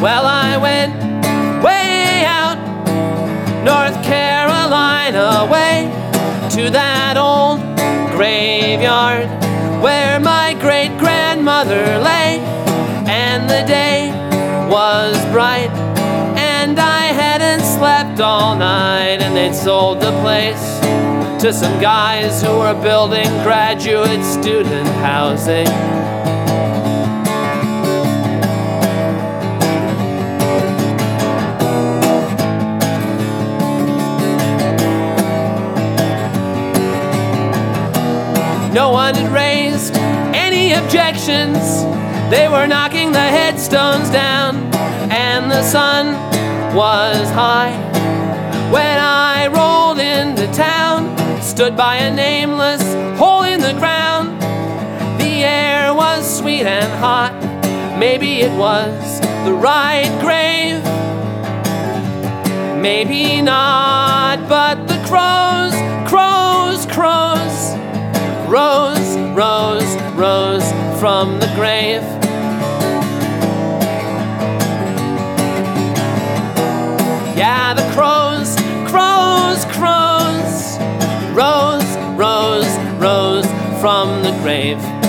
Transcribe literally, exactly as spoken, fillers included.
Well, I went way out North Carolina way to that old graveyard where my great-grandmother lay, and the day was bright and I hadn't slept all night, and they'd sold the place to some guys who were building graduate student housing. No one had raised any objections. They were knocking the headstones down, and the sun was high when I rolled into town, stood by a nameless hole in the ground. The air was sweet and hot. Maybe it was the right grave, maybe not, but the crows, crows, crows rose, rose, rose from the grave. Yeah, the crows, crows, crows rose, rose, rose from the grave.